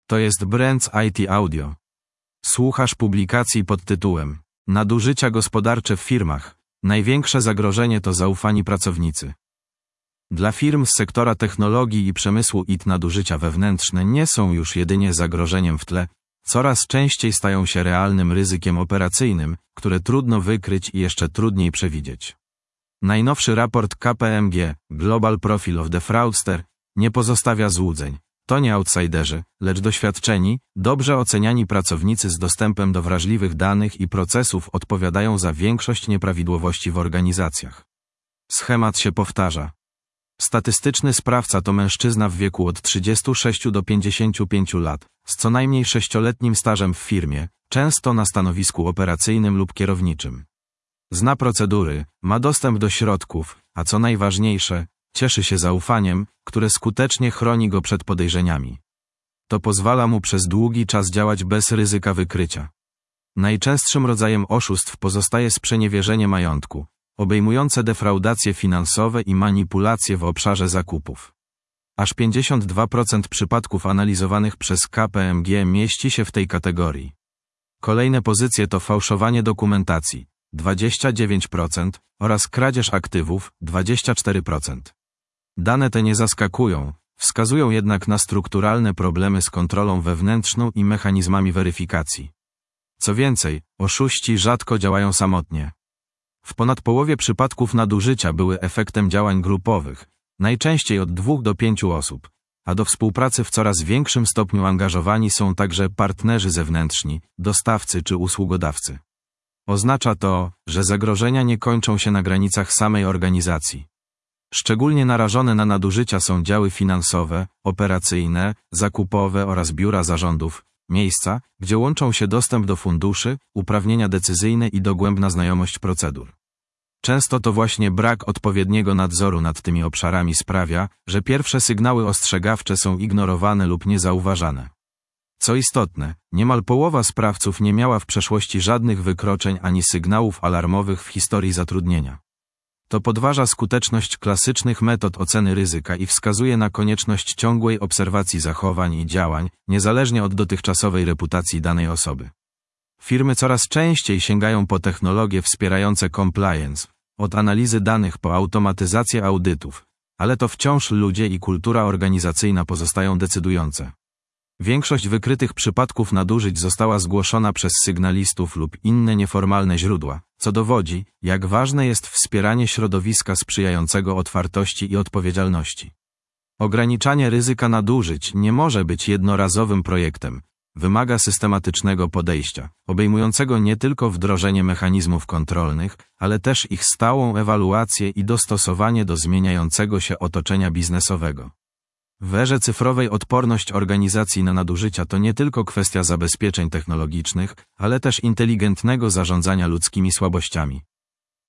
To jest Brands IT Audio. Słuchasz publikacji pod tytułem Nadużycia gospodarcze w firmach. Największe zagrożenie to zaufani pracownicy. Dla firm z sektora technologii i przemysłu IT nadużycia wewnętrzne nie są już jedynie zagrożeniem w tle, coraz częściej stają się realnym ryzykiem operacyjnym, które trudno wykryć i jeszcze trudniej przewidzieć. Najnowszy raport KPMG, Global Profile of the Fraudster, nie pozostawia złudzeń. To nie outsiderzy, lecz doświadczeni, dobrze oceniani pracownicy z dostępem do wrażliwych danych i procesów odpowiadają za większość nieprawidłowości w organizacjach. Schemat się powtarza. Statystyczny sprawca to mężczyzna w wieku od 36 do 55 lat, z co najmniej 6-letnim stażem w firmie, często na stanowisku operacyjnym lub kierowniczym. Zna procedury, ma dostęp do środków, a co najważniejsze, cieszy się zaufaniem, które skutecznie chroni go przed podejrzeniami. To pozwala mu przez długi czas działać bez ryzyka wykrycia. Najczęstszym rodzajem oszustw pozostaje sprzeniewierzenie majątku, obejmujące defraudacje finansowe i manipulacje w obszarze zakupów. Aż 52% przypadków analizowanych przez KPMG mieści się w tej kategorii. Kolejne pozycje to fałszowanie dokumentacji 29% oraz kradzież aktywów 24%. Dane te nie zaskakują, wskazują jednak na strukturalne problemy z kontrolą wewnętrzną i mechanizmami weryfikacji. Co więcej, oszuści rzadko działają samotnie. W ponad połowie przypadków nadużycia były efektem działań grupowych, najczęściej od 2 do 5 osób, a do współpracy w coraz większym stopniu angażowani są także partnerzy zewnętrzni, dostawcy czy usługodawcy. Oznacza to, że zagrożenia nie kończą się na granicach samej organizacji. Szczególnie narażone na nadużycia są działy finansowe, operacyjne, zakupowe oraz biura zarządów, miejsca, gdzie łączą się dostęp do funduszy, uprawnienia decyzyjne i dogłębna znajomość procedur. Często to właśnie brak odpowiedniego nadzoru nad tymi obszarami sprawia, że pierwsze sygnały ostrzegawcze są ignorowane lub niezauważane. Co istotne, niemal połowa sprawców nie miała w przeszłości żadnych wykroczeń ani sygnałów alarmowych w historii zatrudnienia. To podważa skuteczność klasycznych metod oceny ryzyka i wskazuje na konieczność ciągłej obserwacji zachowań i działań, niezależnie od dotychczasowej reputacji danej osoby. Firmy coraz częściej sięgają po technologie wspierające compliance, od analizy danych po automatyzację audytów, ale to wciąż ludzie i kultura organizacyjna pozostają decydujące. Większość wykrytych przypadków nadużyć została zgłoszona przez sygnalistów lub inne nieformalne źródła, co dowodzi, jak ważne jest wspieranie środowiska sprzyjającego otwartości i odpowiedzialności. Ograniczanie ryzyka nadużyć nie może być jednorazowym projektem, wymaga systematycznego podejścia, obejmującego nie tylko wdrożenie mechanizmów kontrolnych, ale też ich stałą ewaluację i dostosowanie do zmieniającego się otoczenia biznesowego. W erze cyfrowej odporność organizacji na nadużycia to nie tylko kwestia zabezpieczeń technologicznych, ale też inteligentnego zarządzania ludzkimi słabościami.